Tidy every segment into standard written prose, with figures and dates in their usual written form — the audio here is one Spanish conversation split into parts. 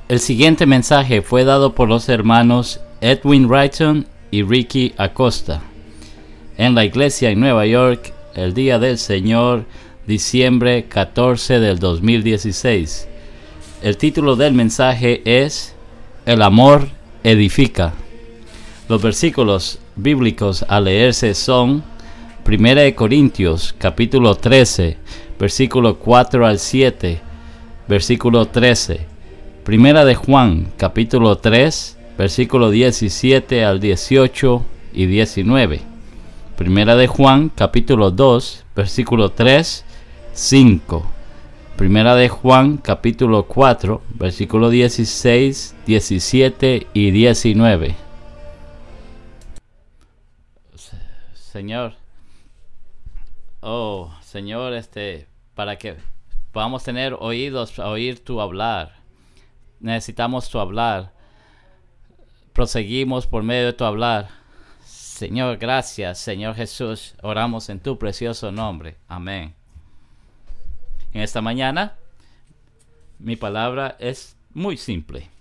El siguiente mensaje fue dado por los hermanos Edwin Wrighton y Ricky Acosta en la iglesia en Nueva York el día del Señor, diciembre 14 del 2016. El título del mensaje es El amor edifica. Los versículos bíblicos a leerse son 1 Corintios capítulo 13, versículo 4 al 7, versículo 13. Primera de Juan, capítulo 3, versículo 17 al 18 y 19. Primera de Juan, capítulo 2, versículo 3, 5. Primera de Juan, capítulo 4, versículo 16, 17 y 19. Señor, para que podamos tener oídos a oír tu hablar. Necesitamos tu hablar. Proseguimos por medio de tu hablar. Señor, gracias, Señor Jesús. Oramos en tu precioso nombre. Amén. En esta mañana, mi palabra es muy simple.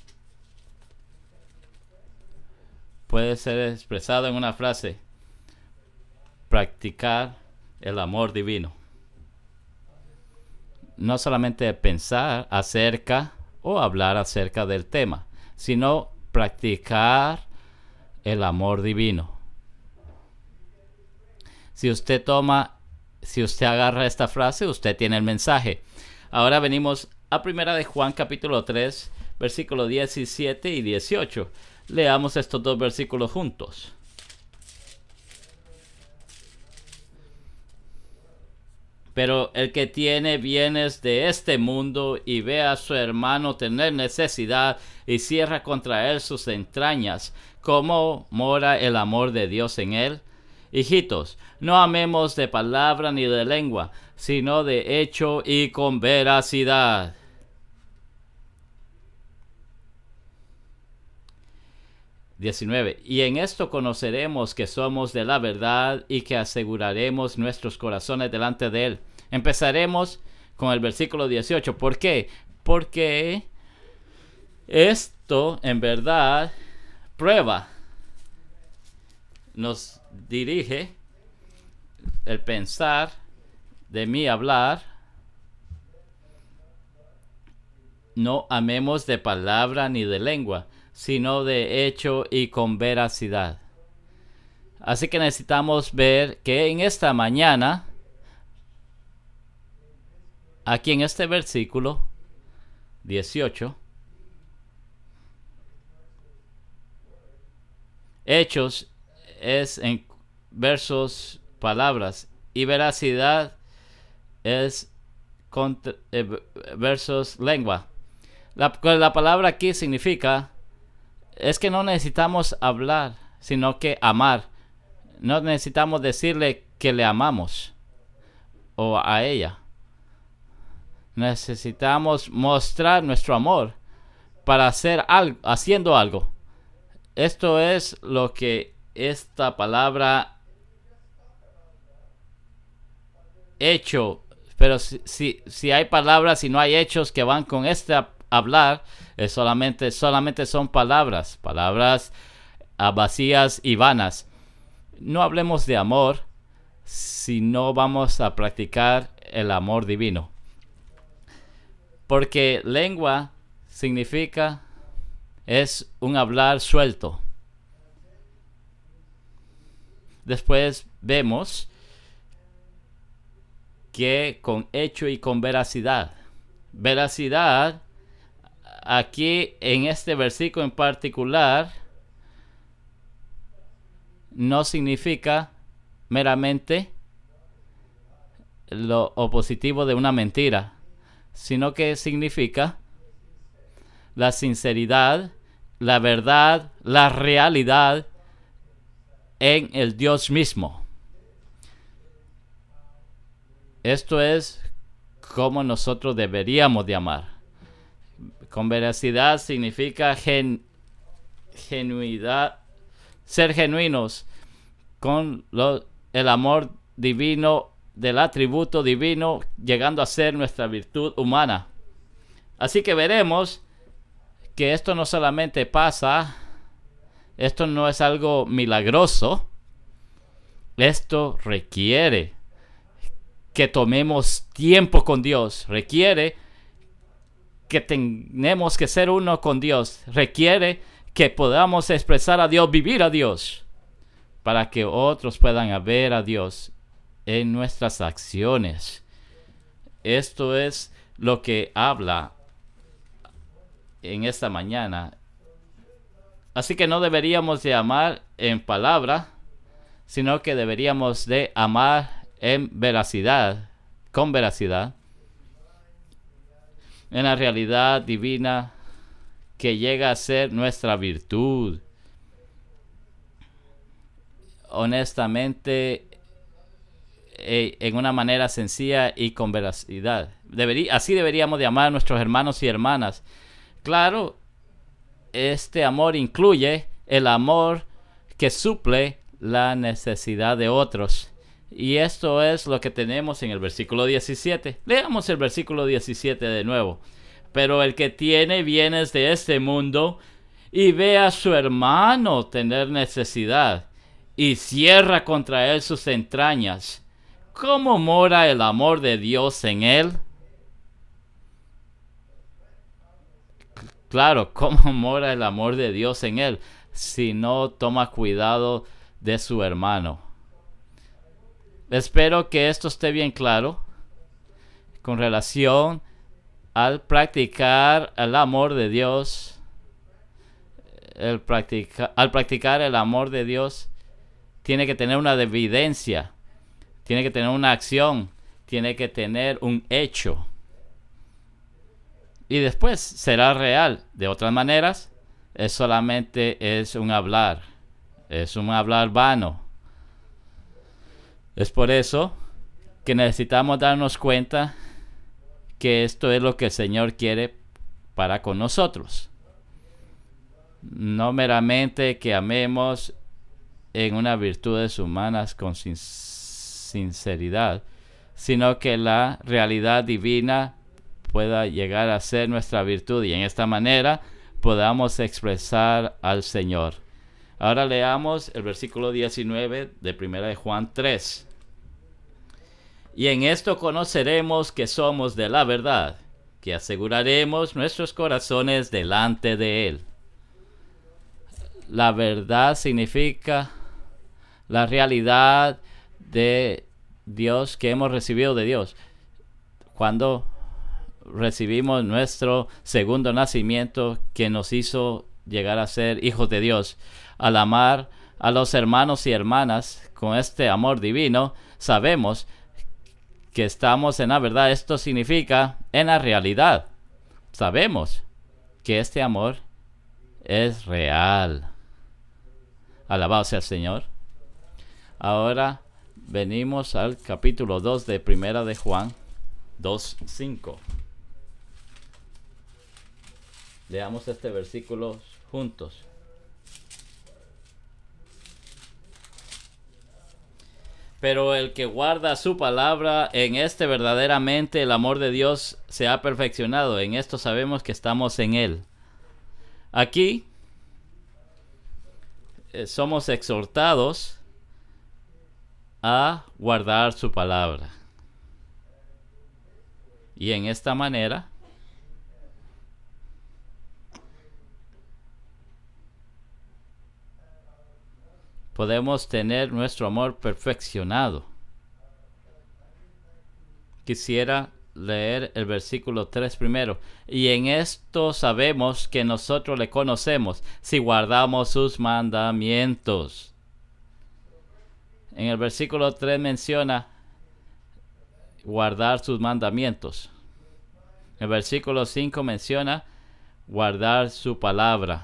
Puede ser expresado en una frase: practicar el amor divino. No solamente pensar acerca o hablar acerca del tema, sino practicar el amor divino. Si usted agarra esta frase, usted tiene el mensaje. Ahora venimos a 1 de Juan capítulo 3, versículos 17 y 18. Leamos estos dos versículos juntos. Pero el que tiene bienes de este mundo y ve a su hermano tener necesidad y cierra contra él sus entrañas, ¿cómo mora el amor de Dios en él? Hijitos, no amemos de palabra ni de lengua, sino de hecho y con veracidad. Y en esto conoceremos que somos de la verdad y que aseguraremos nuestros corazones delante de él. Empezaremos con el versículo 18. ¿Por qué? Porque esto en verdad prueba, nos dirige el pensar de mi hablar. No amemos de palabra ni de lengua, sino de hecho y con veracidad. Así que necesitamos ver que en esta mañana, aquí en este versículo 18, hechos es en versos palabras y veracidad es versos lengua. La palabra aquí significa es que no necesitamos hablar, sino que amar. No necesitamos decirle que le amamos o a ella. Necesitamos mostrar nuestro amor para hacer algo, haciendo algo. Esto es lo que esta palabra hecho, pero si hay palabras y no hay hechos que van con este hablar, solamente son palabras vacías y vanas. No hablemos de amor si no vamos a practicar el amor divino. Porque lengua significa es un hablar suelto. Después vemos que con hecho y con veracidad. Veracidad, aquí en este versículo en particular, no significa meramente lo opositivo de una mentira, sino que significa la sinceridad, la verdad, la realidad en el Dios mismo. Esto es como nosotros deberíamos de amar. Con veracidad significa genuidad, ser genuinos con el amor divino, del atributo divino, llegando a ser nuestra virtud humana. Así que veremos que esto no solamente pasa, esto no es algo milagroso, esto requiere que tomemos tiempo con Dios, requiere que tenemos que ser uno con Dios, requiere que podamos expresar a Dios, vivir a Dios, para que otros puedan ver a Dios en nuestras acciones. Esto es lo que habla en esta mañana. Así que no deberíamos de amar en palabra, sino que deberíamos de amar en veracidad, con veracidad, en la realidad divina que llega a ser nuestra virtud. Honestamente, en una manera sencilla y con veracidad. Así deberíamos de amar a nuestros hermanos y hermanas. Claro, este amor incluye el amor que suple la necesidad de otros. Y esto es lo que tenemos en el versículo 17. Leamos el versículo 17 de nuevo. Pero el que tiene bienes de este mundo y ve a su hermano tener necesidad y cierra contra él sus entrañas, ¿cómo mora el amor de Dios en él? Claro, ¿cómo mora el amor de Dios en él si no toma cuidado de su hermano? Espero que esto esté bien claro con relación al practicar el amor de Dios. Al practicar el amor de Dios, tiene que tener una evidencia, tiene que tener una acción, tiene que tener un hecho. Y después será real. De otras maneras, solamente es un hablar vano. Es por eso que necesitamos darnos cuenta que esto es lo que el Señor quiere para con nosotros. No meramente que amemos en unas virtudes humanas con sinceridad, sino que la realidad divina pueda llegar a ser nuestra virtud y en esta manera podamos expresar al Señor. Ahora leamos el versículo 19 de 1 de Juan 3. Y en esto conoceremos que somos de la verdad, que aseguraremos nuestros corazones delante de Él. La verdad significa la realidad de Dios que hemos recibido de Dios. Cuando recibimos nuestro segundo nacimiento que nos hizo llegar a ser hijos de Dios, al amar a los hermanos y hermanas con este amor divino, sabemos que estamos en la verdad. Esto significa en la realidad. Sabemos que este amor es real. Alabado sea el Señor. Ahora venimos al capítulo 2 de Primera de Juan 2:5. Leamos este versículo juntos. Pero el que guarda su palabra, en este verdaderamente el amor de Dios se ha perfeccionado. En esto sabemos que estamos en Él. Aquí somos exhortados a guardar su palabra. Y en esta manera podemos tener nuestro amor perfeccionado. Quisiera leer el versículo 3 primero. Y en esto sabemos que nosotros le conocemos si guardamos sus mandamientos. En el versículo 3 menciona guardar sus mandamientos. El versículo 5 menciona guardar su palabra.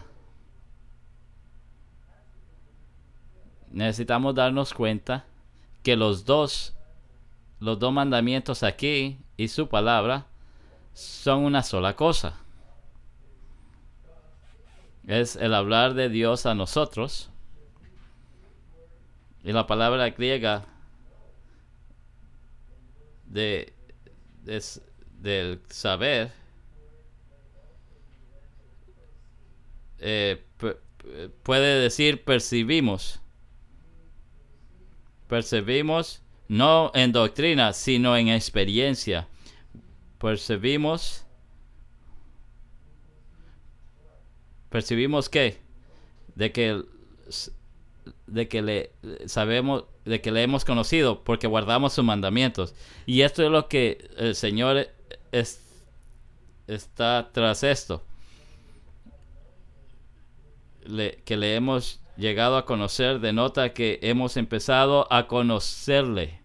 Necesitamos darnos cuenta que los dos mandamientos aquí y su palabra son una sola cosa. Es el hablar de Dios a nosotros. Y la palabra griega del saber puede decir percibimos. Percibimos no en doctrina, sino en experiencia. Percibimos ¿qué? De que le sabemos, de que le hemos conocido porque guardamos sus mandamientos. Y esto es lo que el Señor está tras esto. Que le hemos llegado a conocer denota que hemos empezado a conocerle.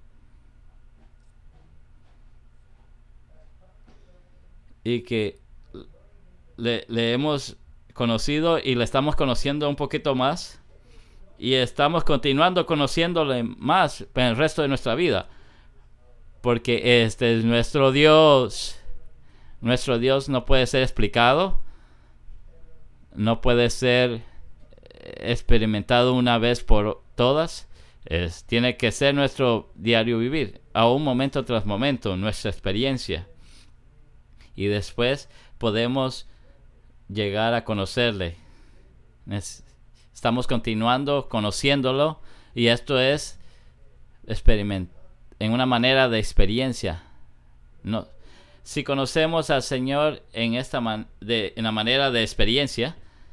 Y que le hemos conocido y le estamos conociendo un poquito más. Y estamos continuando conociéndole más en el resto de nuestra vida. Porque este es nuestro Dios. Nuestro Dios no puede ser explicado. No puede ser experimentado una vez por todas. Tiene que ser nuestro diario vivir. A un momento tras momento. Nuestra experiencia. Y después podemos llegar a conocerle. Estamos continuando conociéndolo. Y esto es en una manera de experiencia. No. Si conocemos al Señor en la manera de experiencia,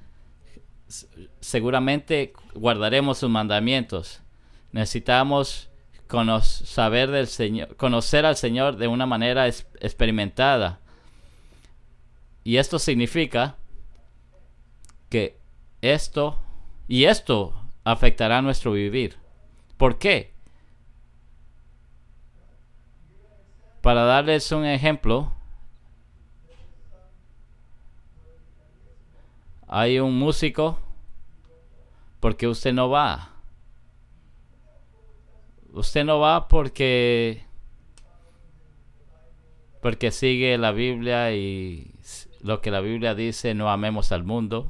seguramente guardaremos sus mandamientos. Necesitamos saber del Señor, conocer al Señor de una manera experimentada. Y esto significa que esto afectará nuestro vivir. ¿Por qué? Para darles un ejemplo, hay un músico, porque usted no va. Usted no va porque sigue la Biblia y lo que la Biblia dice, no amemos al mundo.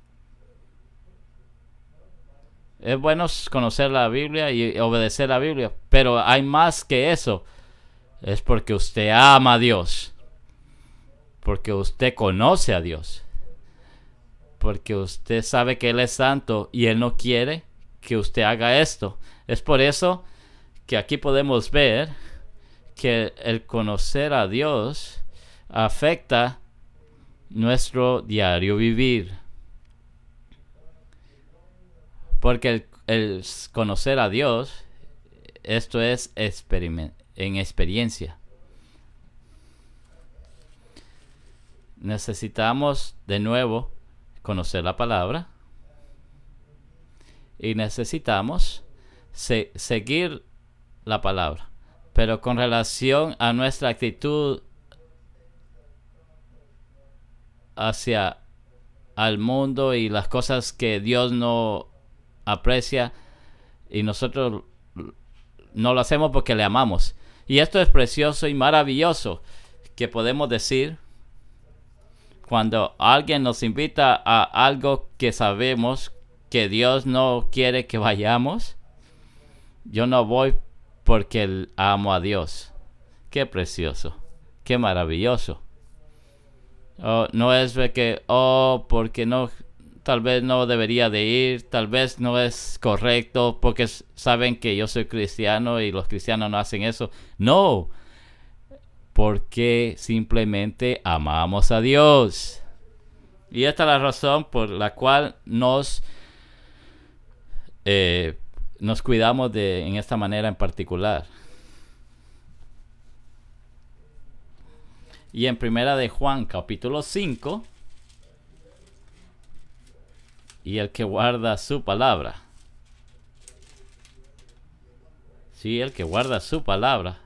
Es bueno conocer la Biblia y obedecer la Biblia, pero hay más que eso. Es porque usted ama a Dios. Porque usted conoce a Dios. Porque usted sabe que Él es santo y Él no quiere que usted haga esto. Es por eso que aquí podemos ver que el conocer a Dios afecta nuestro diario vivir. Porque el conocer a Dios, esto es en experiencia. Necesitamos de nuevo conocer la palabra y necesitamos seguir la palabra, pero con relación a nuestra actitud hacia al mundo y las cosas que Dios no aprecia, y nosotros no lo hacemos porque le amamos. Y esto es precioso y maravilloso que podemos decir cuando alguien nos invita a algo que sabemos que Dios no quiere que vayamos. Yo no voy porque amo a Dios. Qué precioso, qué maravilloso. No es de que porque no, tal vez no debería de ir, tal vez no es correcto porque saben que yo soy cristiano y los cristianos no hacen eso. No, porque simplemente amamos a Dios. Y esta es la razón por la cual nos cuidamos en esta manera en particular. Y en Primera de Juan, capítulo 5, y el que guarda su palabra. Sí, el que guarda su palabra.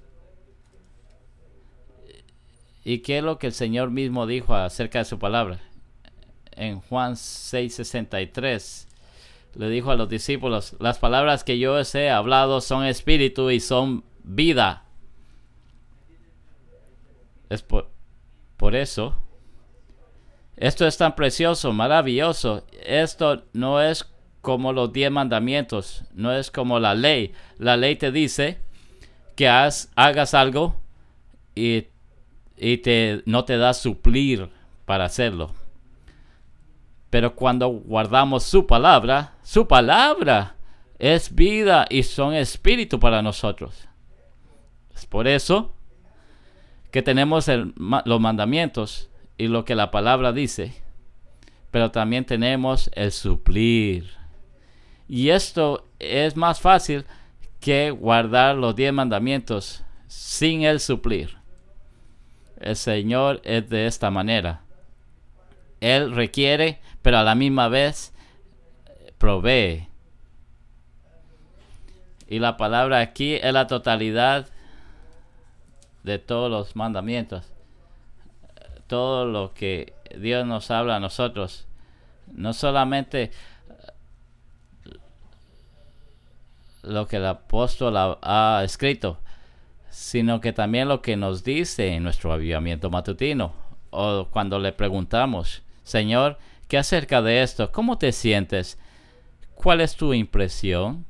¿Y qué es lo que el Señor mismo dijo acerca de su palabra? En Juan 6:63 le dijo a los discípulos: las palabras que yo os he hablado son espíritu y son vida. Es por eso. Esto es tan precioso, maravilloso. Esto no es como los 10 mandamientos, no es como la ley. La ley te dice que hagas algo y no te da suplir para hacerlo. Pero cuando guardamos su palabra es vida y son espíritu para nosotros. Es por eso que tenemos los mandamientos y lo que la palabra dice, pero también tenemos el suplir. Y esto es más fácil que guardar los 10 mandamientos sin el suplir. El Señor es de esta manera. Él requiere, pero a la misma vez provee. Y la palabra aquí es la totalidad de todos los mandamientos. Todo lo que Dios nos habla a nosotros. No solamente lo que el apóstol ha escrito, sino que también lo que nos dice en nuestro avivamiento matutino, o cuando le preguntamos: Señor, ¿qué acerca de esto? ¿Cómo te sientes? ¿Cuál es tu impresión?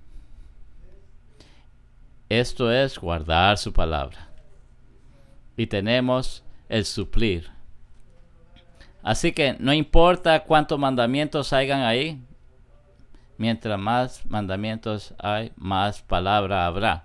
Esto es guardar su palabra. Y tenemos el suplir. Así que no importa cuántos mandamientos hayan ahí, mientras más mandamientos hay, más palabra habrá.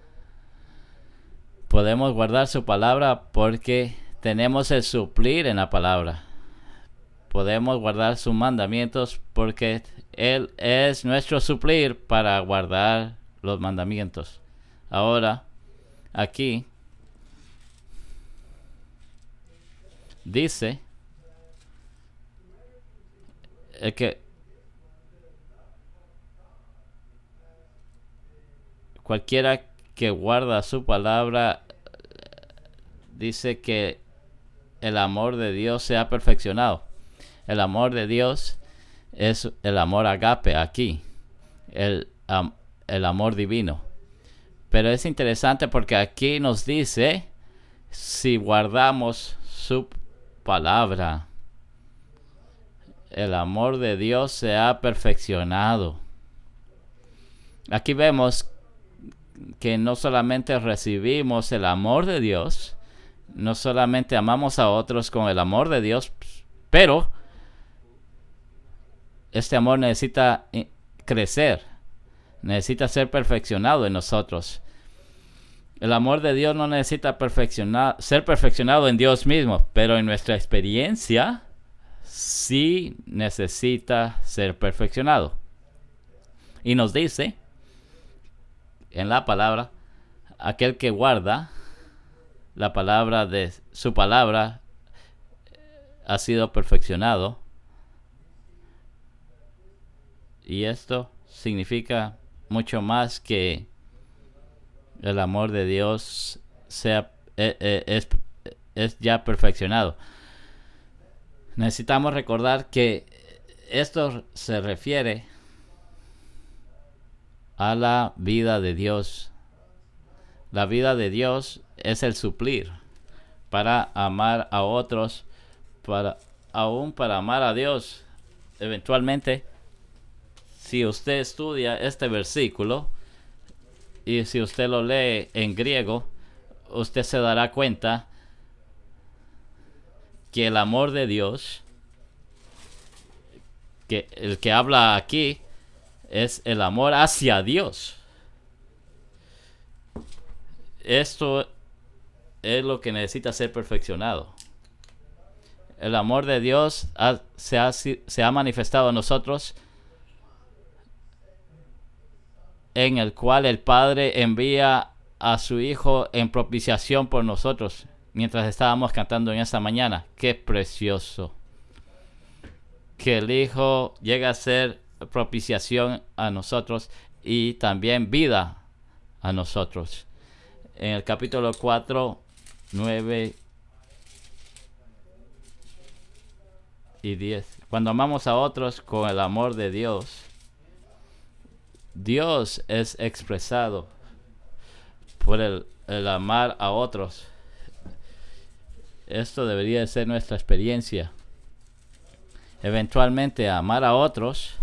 Podemos guardar su palabra porque tenemos el suplir en la palabra. Podemos guardar sus mandamientos porque Él es nuestro suplir para guardar los mandamientos. Ahora, aquí dice que cualquiera que guarda su palabra, dice que el amor de Dios se ha perfeccionado. El amor de Dios es el amor agape aquí, el amor divino. Pero es interesante porque aquí nos dice si guardamos su palabra. El amor de Dios se ha perfeccionado. Aquí vemos que no solamente recibimos el amor de Dios, no solamente amamos a otros con el amor de Dios, pero este amor necesita crecer, necesita ser perfeccionado en nosotros. El amor de Dios no necesita ser perfeccionado en Dios mismo, pero en nuestra experiencia sí necesita ser perfeccionado. Y nos dice en la palabra: aquel que guarda la palabra de su palabra ha sido perfeccionado. Y esto significa mucho más que el amor de Dios es ya perfeccionado. Necesitamos recordar que esto se refiere a la vida de Dios. La vida de Dios es el suplir para amar a otros, aún para amar a Dios. Eventualmente, si usted estudia este versículo y si usted lo lee en griego, usted se dará cuenta que el amor de Dios, que el que habla aquí, es el amor hacia Dios. Esto es lo que necesita ser perfeccionado. El amor de Dios se ha manifestado a nosotros, en el cual el Padre envía a su Hijo en propiciación por nosotros, mientras estábamos cantando en esta mañana. ¡Qué precioso! Que el Hijo llega a ser propiciación a nosotros y también vida a nosotros. En el capítulo 4, 9 y 10. Cuando amamos a otros con el amor de Dios, Dios es expresado por el amar a otros. Esto debería de ser nuestra experiencia. Eventualmente amar a otros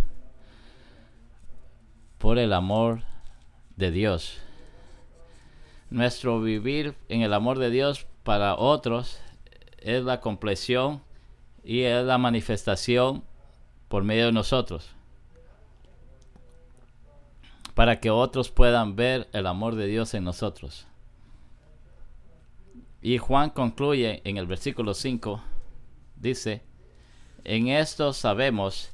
por el amor de Dios. Nuestro vivir en el amor de Dios para otros es la compleción y es la manifestación por medio de nosotros, para que otros puedan ver el amor de Dios en nosotros. Y Juan concluye en el versículo 5, dice: en esto sabemos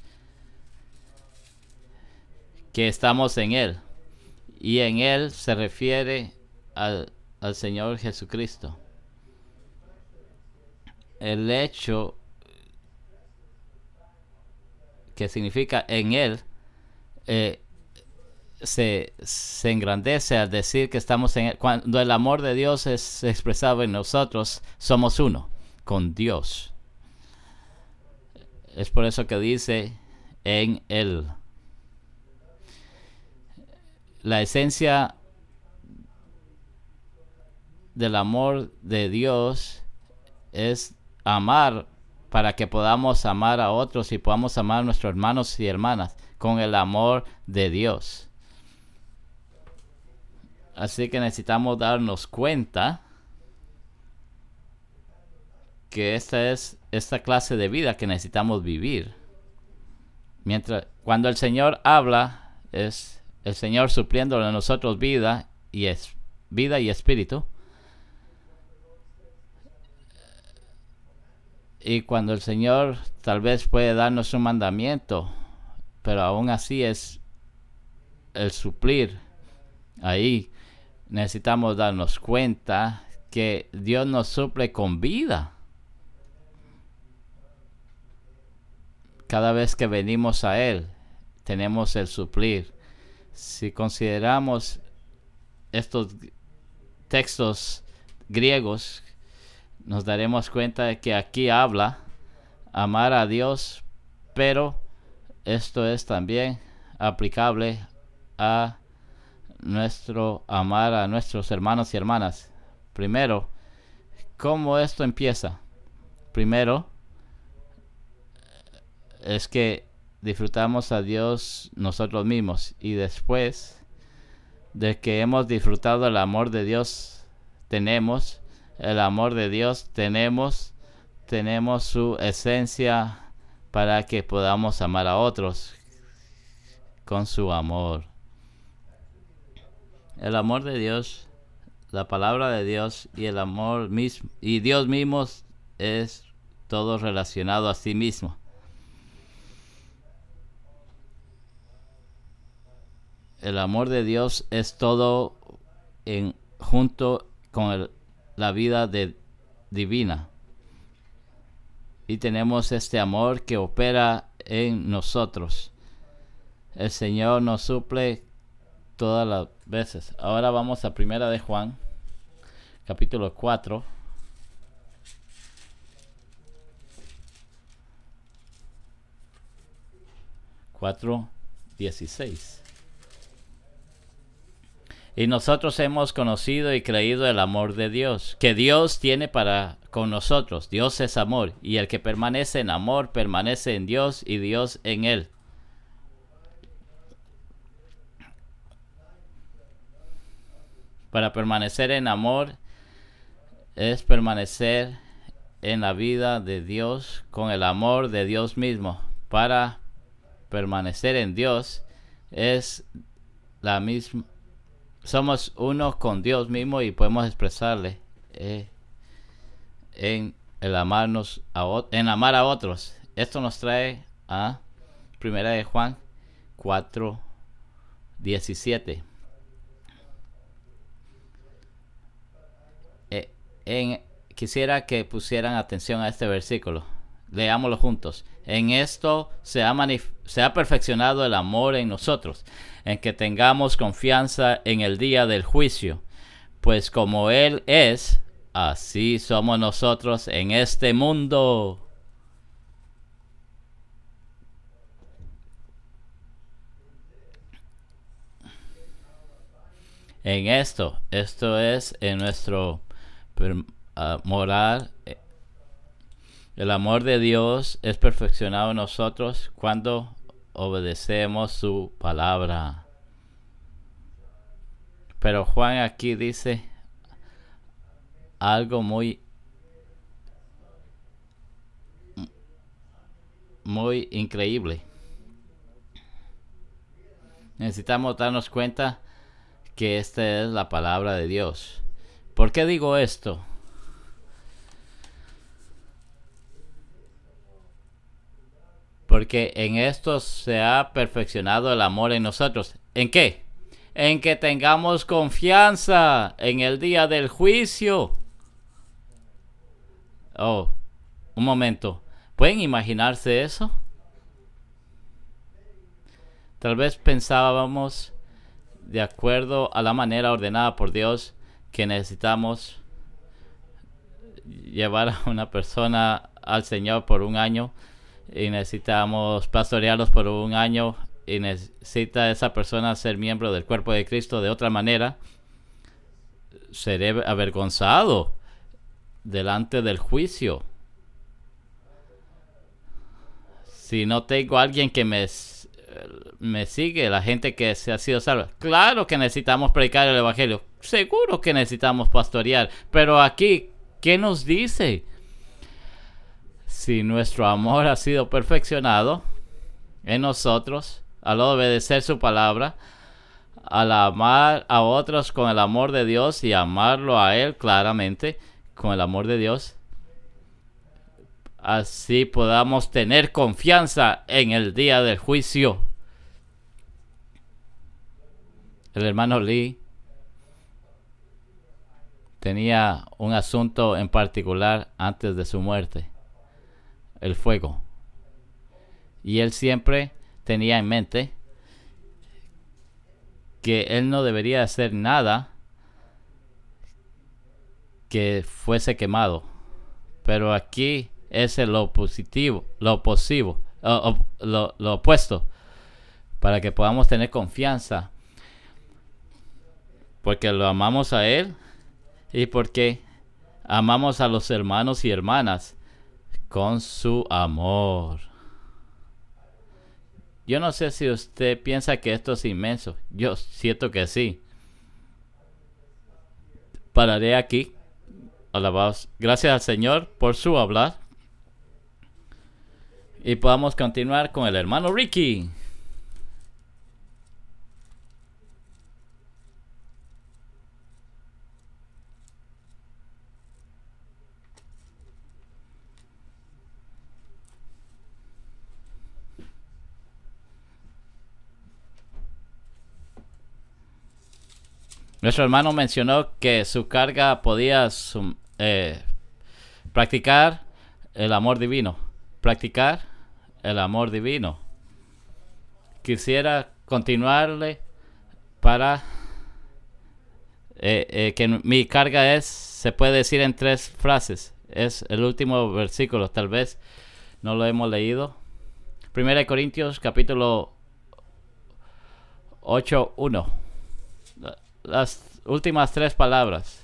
que estamos en Él, y en Él se refiere al Señor Jesucristo. El hecho que significa en Él se engrandece al decir que estamos en Él. Cuando el amor de Dios es expresado en nosotros, somos uno con Dios. Es por eso que dice en Él. La esencia del amor de Dios es amar, para que podamos amar a otros y podamos amar a nuestros hermanos y hermanas con el amor de Dios. Así que necesitamos darnos cuenta que esta es esta clase de vida que necesitamos vivir. Cuando el Señor habla, es el Señor supliéndole a nosotros vida y espíritu. Y cuando el Señor tal vez puede darnos un mandamiento, pero aún así es el suplir. Ahí necesitamos darnos cuenta que Dios nos suple con vida. Cada vez que venimos a Él, tenemos el suplir. Si consideramos estos textos griegos, nos daremos cuenta de que aquí habla amar a Dios, pero esto es también aplicable a nuestro amar a nuestros hermanos y hermanas. Primero, ¿cómo esto empieza? Primero, es que disfrutamos a Dios nosotros mismos, y después de que hemos disfrutado el amor de Dios, tenemos su esencia para que podamos amar a otros con su amor. El amor de Dios, la palabra de Dios y el amor mismo y Dios mismo es todo relacionado a sí mismo. El amor de Dios es todo junto con la vida divina. Y tenemos este amor que opera en nosotros. El Señor nos suple todas las veces. Ahora vamos a 1 de Juan, capítulo 4. Cuatro 16. Y nosotros hemos conocido y creído el amor de Dios, que Dios tiene para con nosotros. Dios es amor, y el que permanece en amor permanece en Dios y Dios en él. Para permanecer en amor es permanecer en la vida de Dios con el amor de Dios mismo. Para permanecer en Dios es la misma. Somos uno con Dios mismo y podemos expresarle en el amarnos en amar a otros. Esto nos trae a 1 de Juan 4:17. Quisiera que pusieran atención a este versículo. Leámoslo juntos. En esto se ha perfeccionado el amor en nosotros, en que tengamos confianza en el día del juicio. Pues como Él es, así somos nosotros en este mundo. En esto es en nuestro moral. El amor de Dios es perfeccionado en nosotros cuando obedecemos su palabra. Pero Juan aquí dice algo muy increíble. necesitamos darnos cuenta que esta es la palabra de Dios. ¿Por qué digo esto? Porque en esto se ha perfeccionado el amor en nosotros. ¿En qué? En que tengamos confianza en el día del juicio. Oh, un momento. ¿Pueden imaginarse eso? Tal vez pensábamos, de acuerdo a la manera ordenada por Dios, que necesitamos llevar a una persona al Señor por un año y necesitamos pastorearlos por un año y necesita esa persona ser miembro del cuerpo de Cristo. De otra manera, seré avergonzado delante del juicio. Si no tengo a alguien que me sigue, la gente que se ha sido salva. Claro que necesitamos predicar el evangelio. Seguro que necesitamos pastorear. Pero aquí, ¿qué nos dice? Si nuestro amor ha sido perfeccionado en nosotros, al obedecer su palabra, al amar a otros con el amor de Dios y amarlo a Él claramente con el amor de Dios, así podamos tener confianza en el día del juicio. El hermano Lee tenía un asunto en particular antes de su muerte: el fuego. Y él siempre tenía en mente que él no debería hacer nada que fuese quemado. Pero aquí es lo positivo, lo opuesto, para que podamos tener confianza, porque lo amamos a Él y porque amamos a los hermanos y hermanas con su amor. Yo no sé si usted piensa que esto es inmenso. Yo siento que sí. Pararé aquí. Alabados. Gracias al Señor por su hablar. Y podamos continuar con el hermano Ricky. Nuestro hermano mencionó que su carga podía practicar el amor divino. Practicar el amor divino. Quisiera continuarle para que mi carga se puede decir en 3 frases. Es el último versículo, tal vez no lo hemos leído. 1 Corintios capítulo 8:1. Las últimas 3 palabras.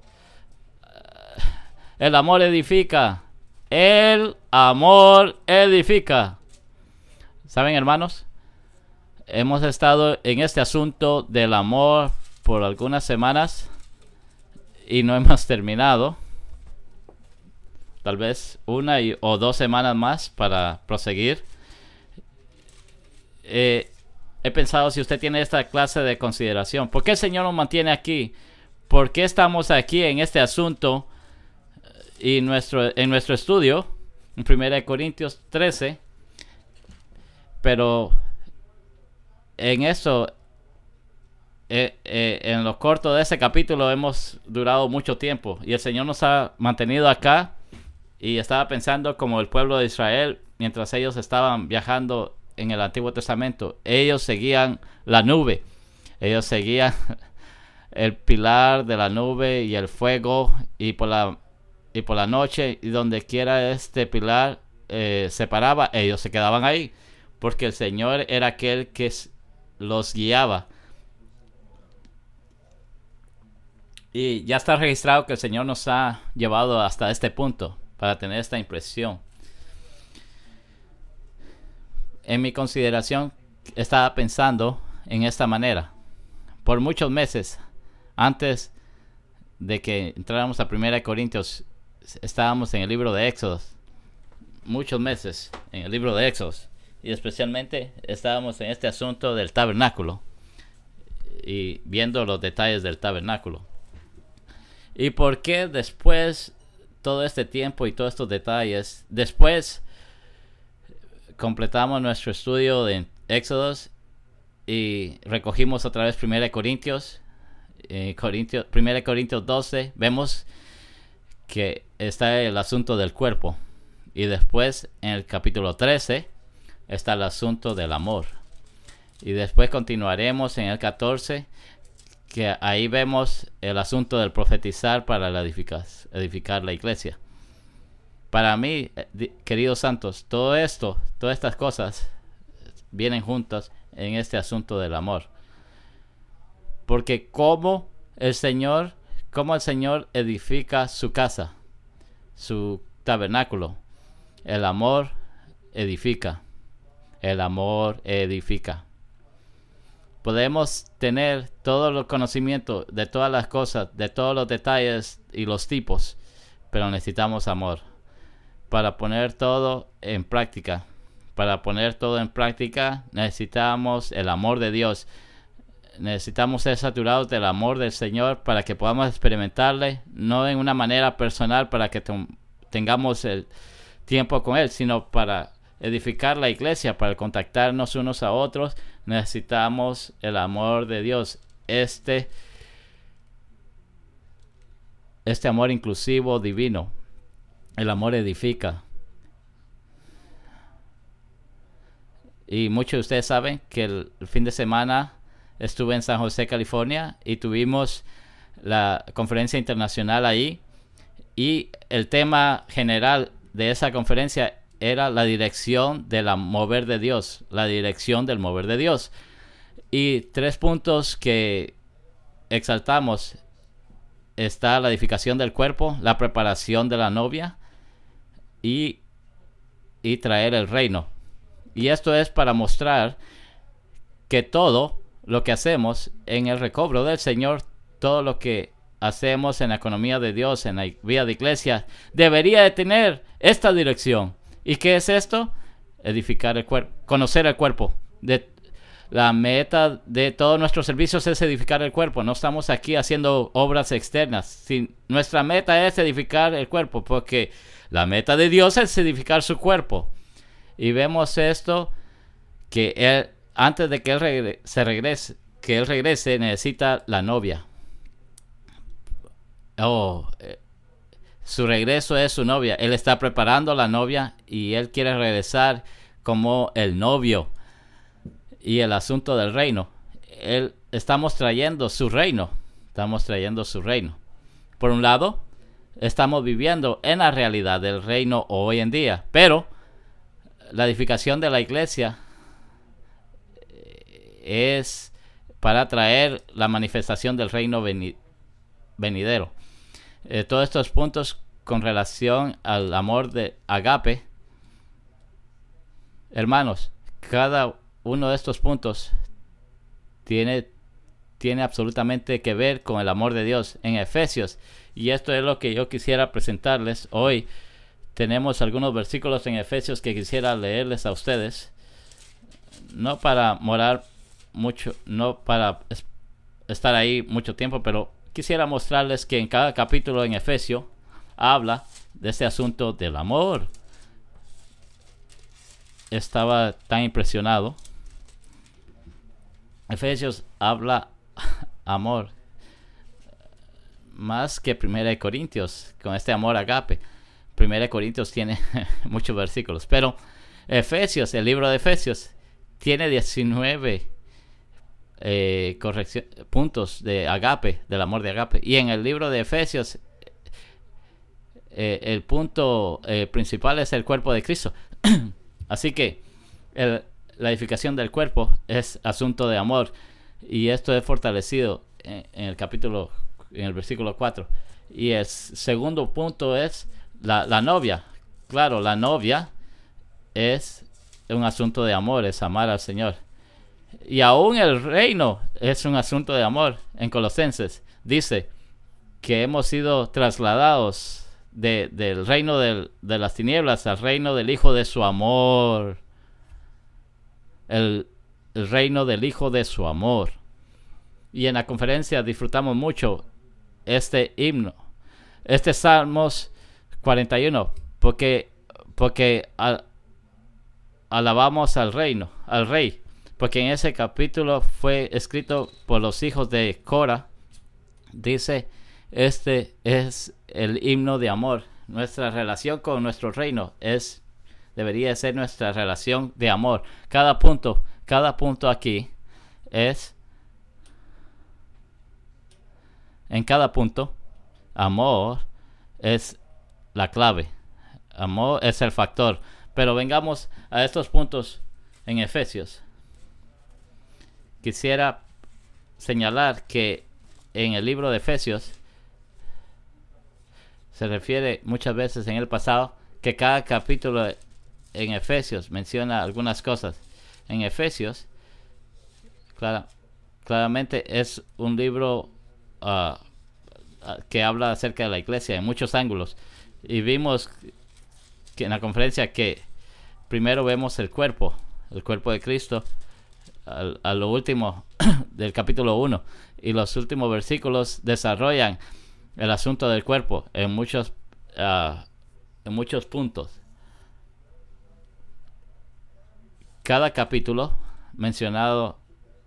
El amor edifica. El amor edifica. ¿Saben, hermanos? Hemos estado en este asunto del amor por algunas semanas y no hemos terminado. Tal vez 1 o 2 semanas más para proseguir. He pensado, si usted tiene esta clase de consideración, ¿por qué el Señor nos mantiene aquí? ¿Por qué estamos aquí en este asunto? Y en nuestro estudio, en 1 Corintios 13, pero en eso, en lo corto de ese capítulo hemos durado mucho tiempo, y el Señor nos ha mantenido acá. Y estaba pensando como el pueblo de Israel, mientras ellos estaban viajando en el Antiguo Testamento, ellos seguían la nube, ellos seguían el pilar de la nube y el fuego, y por la noche, y donde quiera este pilar se paraba, ellos se quedaban ahí, porque el Señor era aquel que los guiaba. Y ya está registrado que el Señor nos ha llevado hasta este punto para tener esta impresión. En mi consideración, estaba pensando en esta manera. Por muchos meses, antes de que entráramos a 1 Corintios, estábamos en el libro de Éxodo. Muchos meses en el libro de Éxodo. y especialmente estábamos en este asunto del tabernáculo y viendo los detalles del tabernáculo. ¿Y por qué después todo este tiempo y todos estos detalles? Después completamos nuestro estudio de Éxodos y recogimos otra vez 1 Corintios. 1 Corintios 12, vemos que está el asunto del cuerpo. Y después en el capítulo 13 está el asunto del amor. Y después continuaremos en el 14, que ahí vemos el asunto del profetizar para edificar la iglesia. Para mí, queridos santos, todo esto, todas estas cosas vienen juntas en este asunto del amor. Porque como el Señor edifica su casa, su tabernáculo, el amor edifica. El amor edifica. Podemos tener todo el conocimiento de todas las cosas, de todos los detalles y los tipos, pero necesitamos amor para poner todo en práctica. Para poner todo en práctica necesitamos el amor de Dios. Necesitamos ser saturados del amor del Señor para que podamos experimentarle, no en una manera personal para que tengamos el tiempo con Él, sino para edificar la iglesia, para contactarnos unos a otros. Necesitamos el amor de Dios, este amor inclusivo, divino. El amor edifica. Y muchos de ustedes saben que el fin de semana estuve en San José, California, y tuvimos la conferencia internacional ahí. Y el tema general de esa conferencia era la dirección del mover de Dios. La dirección del mover de Dios. Y 3 puntos que exaltamos. Está la edificación del cuerpo, la preparación de la novia y traer el reino. Y esto es para mostrar que todo lo que hacemos en el recobro del Señor, todo lo que hacemos en la economía de Dios, en la vida de iglesia, debería de tener esta dirección. ¿Y qué es esto? Edificar el cuerpo, conocer el cuerpo. La meta de todos nuestros servicios es edificar el cuerpo. No estamos aquí haciendo obras externas. Nuestra meta es edificar el cuerpo, porque la meta de Dios es edificar su cuerpo. Y vemos esto, que Él, antes de que Él regrese, necesita la novia. Su regreso es su novia. Él está preparando la novia y Él quiere regresar como el novio. Y el asunto del reino. Estamos trayendo su reino. Por un lado, estamos viviendo en la realidad del reino hoy en día. Pero la edificación de la iglesia es para traer la manifestación del reino venidero. Todos estos puntos con relación al amor de agape. Hermanos, cada uno de estos puntos tiene absolutamente que ver con el amor de Dios en Efesios. Y esto es lo que yo quisiera presentarles hoy. Tenemos algunos versículos en Efesios que quisiera leerles a ustedes. No para morar mucho, no para estar ahí mucho tiempo, pero quisiera mostrarles que en cada capítulo en Efesios habla de este asunto del amor. Estaba tan impresionado. Efesios habla amor más que 1 Corintios con este amor agape. 1 Corintios tiene muchos versículos, pero Efesios, el libro de Efesios, tiene 19 puntos de agape, del amor de agape. Y en el libro de Efesios el punto principal es el cuerpo de Cristo. Así que la edificación del cuerpo es asunto de amor, y esto es fortalecido en el versículo 4. Y el segundo punto es la novia. Claro, la novia es un asunto de amor, es amar al Señor. Y aún el reino es un asunto de amor. En Colosenses dice que hemos sido trasladados del reino de las tinieblas al reino del Hijo de su amor. el reino del Hijo de su amor. Y en la conferencia disfrutamos mucho este himno, este Salmos 41, porque alabamos al rey, porque en ese capítulo fue escrito por los hijos de Cora. Dice, este es el himno de amor. Nuestra relación con nuestro reino debería ser nuestra relación de amor. Cada punto aquí en cada punto, amor es la clave. Amor es el factor. Pero vengamos a estos puntos en Efesios. Quisiera señalar que en el libro de Efesios se refiere muchas veces en el pasado que cada capítulo en Efesios menciona algunas cosas. En Efesios, claramente es un libro que habla acerca de la iglesia en muchos ángulos. Y vimos que en la conferencia que primero vemos el cuerpo de Cristo a lo último del capítulo 1, y los últimos versículos desarrollan el asunto del cuerpo en muchos puntos. Cada capítulo menciona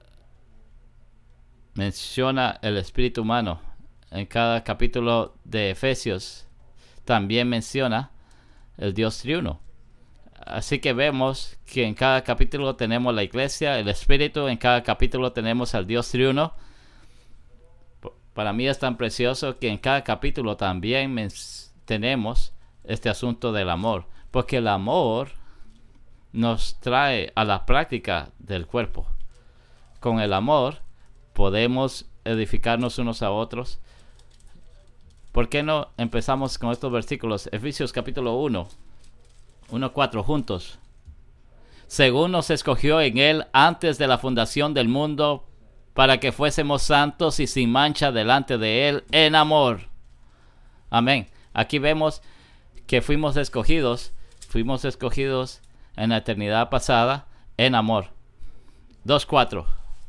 el espíritu humano. En cada capítulo de Efesios también menciona el Dios triuno. Así que vemos que en cada capítulo tenemos la iglesia, el espíritu, en cada capítulo tenemos al Dios triuno. Para mí es tan precioso que en cada capítulo también tenemos este asunto del amor, porque el amor nos trae a la práctica del cuerpo. Con el amor podemos edificarnos unos a otros. ¿Por qué no empezamos con estos versículos? Efesios capítulo 1:4 juntos. Según nos escogió en él antes de la fundación del mundo, para que fuésemos santos y sin mancha delante de él en amor. Amén. Aquí vemos que fuimos escogidos en la eternidad pasada en amor. 2:4.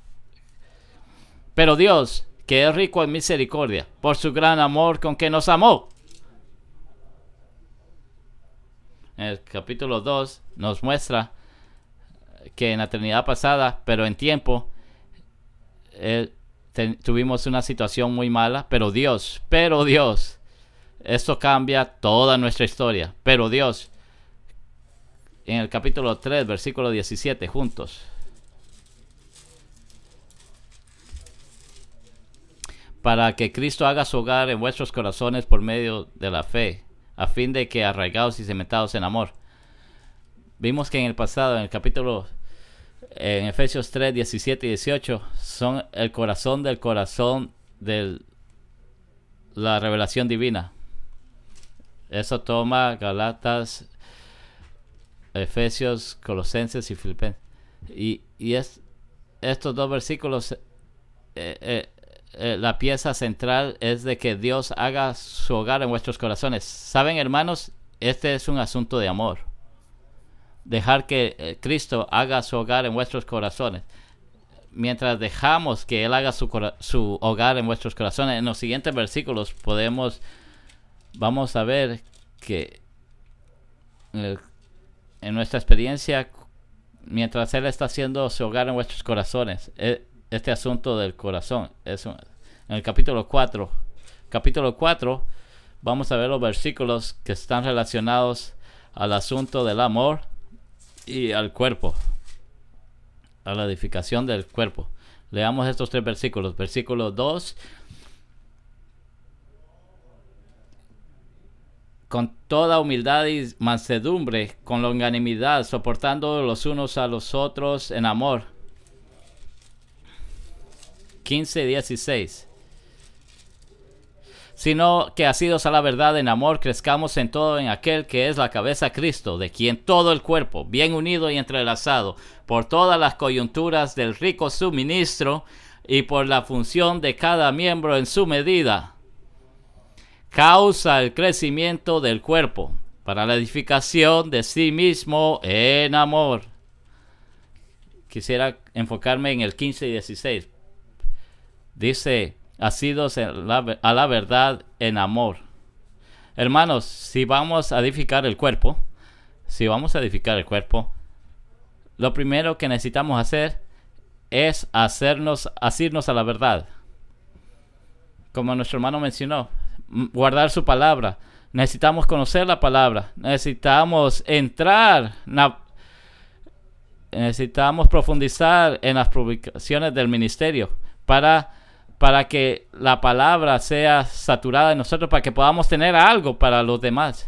Pero Dios, que es rico en misericordia, por su gran amor con que nos amó. En el capítulo 2 nos muestra que en la eternidad pasada, pero en tiempo, tuvimos una situación muy mala, pero Dios, esto cambia toda nuestra historia. Pero Dios, en el capítulo 3, versículo 17, juntos. Para que Cristo haga su hogar en vuestros corazones por medio de la fe, a fin de que arraigados y cimentados en amor. Vimos que en el pasado, en Efesios 3, 17 y 18, son el corazón de la revelación divina. Eso toma Galatas, Efesios, Colosenses y Filipenses. Y estos dos versículos, la pieza central es de que Dios haga su hogar en vuestros corazones. ¿Saben, hermanos? Este es un asunto de amor. Dejar que Cristo haga su hogar en vuestros corazones. Mientras dejamos que Él haga su hogar en vuestros corazones, en los siguientes versículos vamos a ver que en nuestra experiencia, mientras Él está haciendo su hogar en vuestros corazones, este asunto del corazón, en el capítulo 4, vamos a ver los versículos que están relacionados al asunto del amor y al cuerpo, a la edificación del cuerpo. Leamos estos tres versículos. Versículo 2. Con toda humildad y mansedumbre, con longanimidad, soportando los unos a los otros en amor. 15 y 16. Sino que asidos a la verdad en amor, crezcamos en todo en aquel que es la cabeza, Cristo, de quien todo el cuerpo, bien unido y entrelazado, por todas las coyunturas del rico suministro y por la función de cada miembro en su medida, causa el crecimiento del cuerpo para la edificación de sí mismo en amor. quisiera enfocarme en el 15 y 16. Dice, asidos a la verdad en amor. Hermanos, si vamos a edificar el cuerpo, lo primero que necesitamos hacer es asirnos a la verdad. Como nuestro hermano mencionó, guardar su palabra. Necesitamos conocer la palabra. Necesitamos necesitamos profundizar en las publicaciones del ministerio para que la palabra sea saturada en nosotros, para que podamos tener algo para los demás.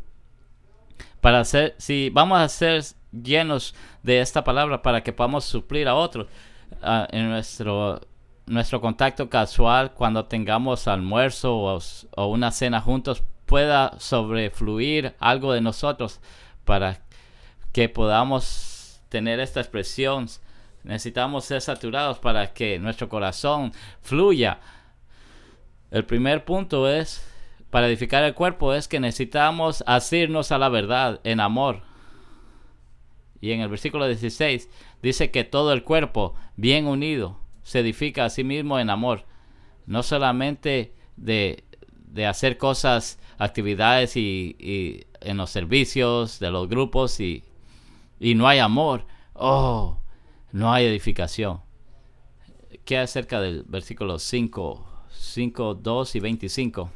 Si vamos a ser llenos de esta palabra, para que podamos suplir a otros en nuestro contacto casual, cuando tengamos almuerzo o una cena juntos, pueda sobrefluir algo de nosotros para que podamos tener esta expresión. Necesitamos ser saturados para que nuestro corazón fluya. El primer punto para edificar el cuerpo, es que necesitamos asirnos a la verdad en amor. Y en el versículo 16 dice que todo el cuerpo, bien unido, se edifica a sí mismo en amor. No solamente de hacer cosas, actividades y en los servicios de los grupos y no hay amor. No hay edificación. ¿Qué acerca del versículo 5, 2 y 25?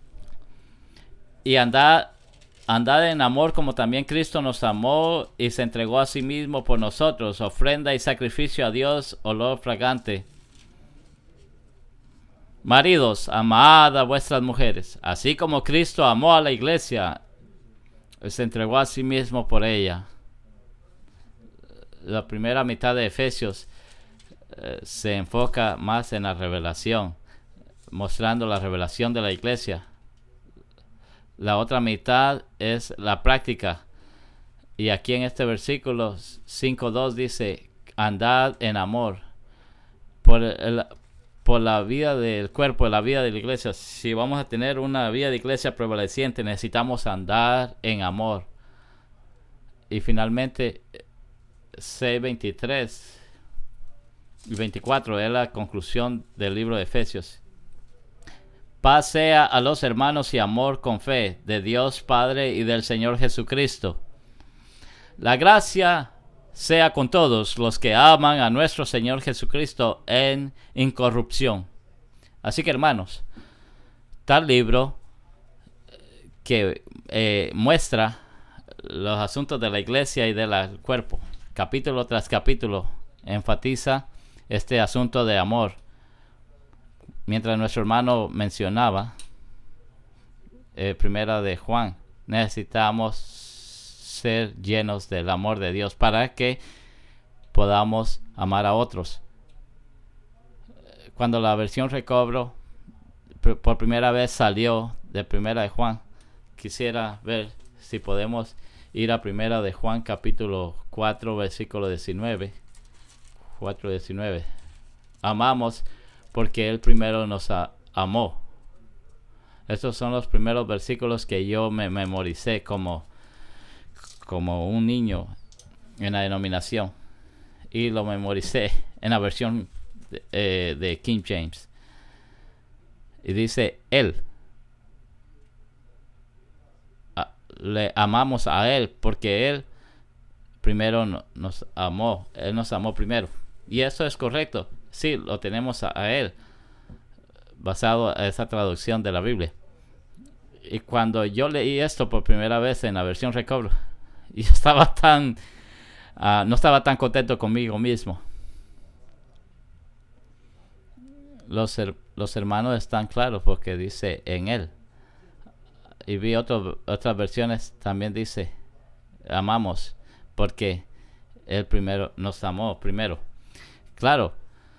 Y andad en amor como también Cristo nos amó y se entregó a sí mismo por nosotros, ofrenda y sacrificio a Dios, olor fragante. Maridos, amad a vuestras mujeres, así como Cristo amó a la iglesia y se entregó a sí mismo por ella. La primera mitad de Efesios se enfoca más en la revelación, mostrando la revelación de la iglesia. La otra mitad es la práctica. Y aquí en este versículo 5:2 dice, andad en amor. Por la vida del cuerpo, la vida de la iglesia. Si vamos a tener una vida de iglesia prevaleciente, necesitamos andar en amor. Y finalmente 6:23 y 24 es la conclusión del libro de Efesios. Paz sea a los hermanos y amor con fe de Dios Padre y del Señor Jesucristo. La gracia sea con todos los que aman a nuestro Señor Jesucristo en incorrupción. Así que, hermanos, tal libro que muestra los asuntos de la iglesia y del cuerpo, capítulo tras capítulo, enfatiza este asunto de amor. Mientras nuestro hermano mencionaba primera de Juan, necesitamos ser llenos del amor de Dios para que podamos amar a otros. Cuando la versión Recobro por primera vez salió de primera de Juan, quisiera ver si podemos ir a primera de Juan capítulo 4 versículo 19. 4:19. Amamos porque Él primero nos amó. Estos son los primeros versículos que yo me memoricé como un niño en la denominación. Y lo memoricé en la versión de King James. Y dice, Él. Le amamos a Él porque Él primero nos amó. Él nos amó primero. Y eso es correcto. Sí, lo tenemos a Él, basado en esa traducción de la Biblia. Y cuando yo leí esto por primera vez en la versión Recobro, yo estaba no estaba tan contento conmigo mismo. Los hermanos están claros porque dice en Él. Y vi otras versiones también dice amamos porque Él primero nos amó primero. Claro,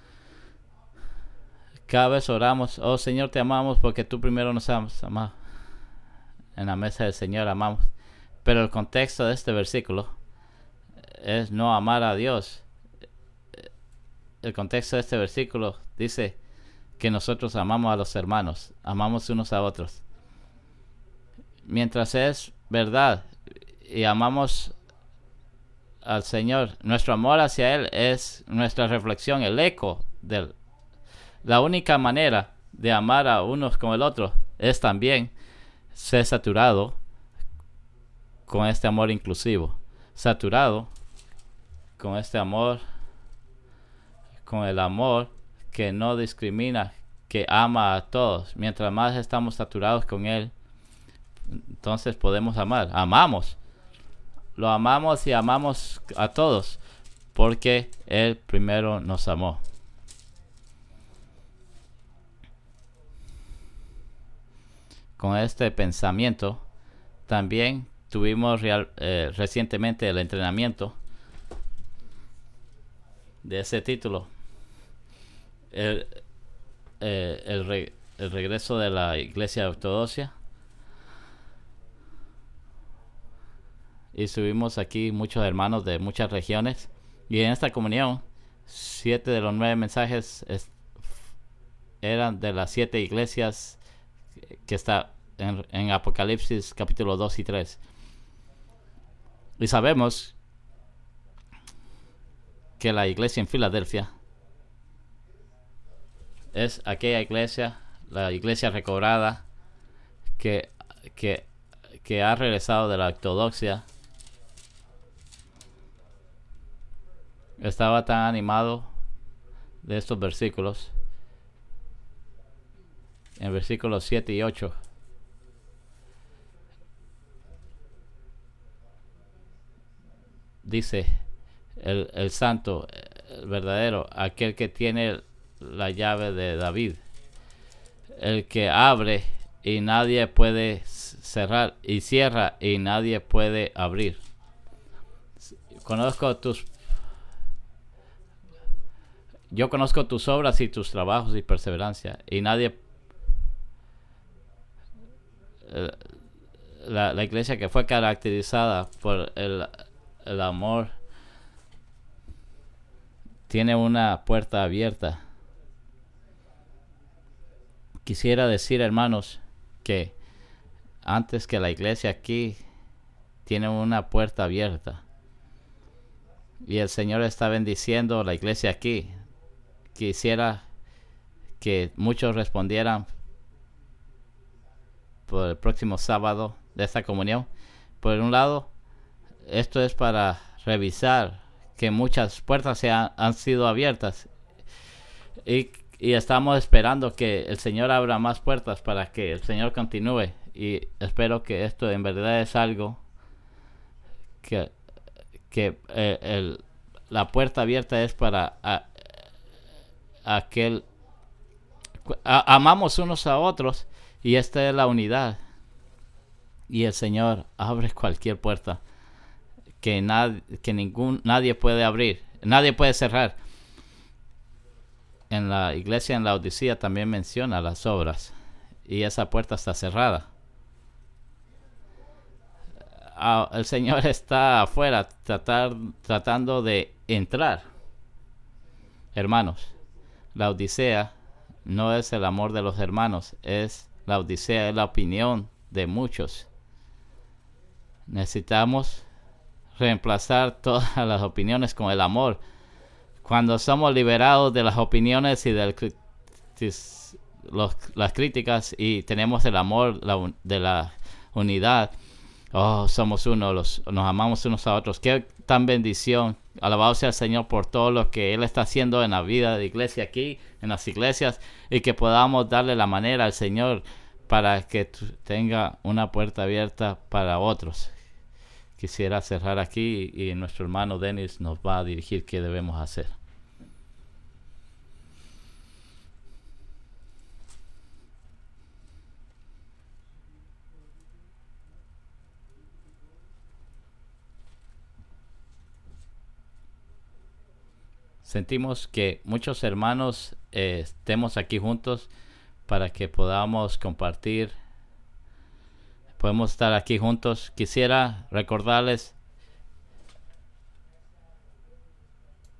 cada vez oramos, oh Señor, te amamos porque tú primero nos has amado. En la mesa del Señor amamos. Pero el contexto de este versículo es no amar a Dios. El contexto de este versículo dice que nosotros amamos a los hermanos, amamos unos a otros. Mientras es verdad y amamos al Señor. Nuestro amor hacia Él es nuestra reflexión, el eco de la única manera de amar a unos como el otro es también ser saturado con este amor inclusivo, saturado con este amor, con el amor que no discrimina, que ama a todos. Mientras más estamos saturados con Él, entonces podemos amar. Lo amamos y amamos a todos porque Él primero nos amó. Con este pensamiento también tuvimos recientemente el entrenamiento de ese título, el regreso de la Iglesia Ortodoxa. Y subimos aquí muchos hermanos de muchas regiones. Y en esta comunión, 7 de los 9 mensajes eran de las 7 iglesias que está en Apocalipsis capítulo 2 y 3. Y sabemos que la iglesia en Filadelfia es aquella iglesia, la iglesia recobrada que ha regresado de la ortodoxia. Estaba tan animado de estos versículos. En versículos 7 y 8 dice: el santo, el verdadero, aquel que tiene la llave de David, el que abre y nadie puede cerrar, y cierra y nadie puede abrir. Yo conozco tus obras y tus trabajos y perseverancia, y nadie, la iglesia que fue caracterizada por el amor, tiene una puerta abierta. Quisiera decir, hermanos, que antes que la iglesia aquí tiene una puerta abierta, y el Señor está bendiciendo la iglesia aquí. Quisiera que muchos respondieran por el próximo sábado de esta comunión. Por un lado, esto es para revisar que muchas puertas han sido abiertas, y estamos esperando que el Señor abra más puertas para que el Señor continúe. Y espero que esto en verdad es algo que la puerta abierta es para amamos unos a otros, y esta es la unidad, y el Señor abre cualquier puerta que nadie puede abrir, nadie puede cerrar. En la iglesia en la Odisea también menciona las obras, y esa puerta está cerrada. El Señor está afuera tratando de entrar. Hermanos, la Odisea no es el amor de los hermanos, la Odisea es la opinión de muchos. Necesitamos reemplazar todas las opiniones con el amor. Cuando somos liberados de las opiniones y de las críticas, y tenemos el amor de la unidad, somos uno, nos amamos unos a otros. Qué tan bendición. Alabado sea el Señor por todo lo que Él está haciendo en la vida de iglesia aquí, en las iglesias, y que podamos darle la manera al Señor para que tenga una puerta abierta para otros. Quisiera cerrar aquí, y nuestro hermano Dennis nos va a dirigir qué debemos hacer. Sentimos que muchos hermanos estemos aquí juntos para que podamos compartir. Podemos estar aquí juntos. Quisiera recordarles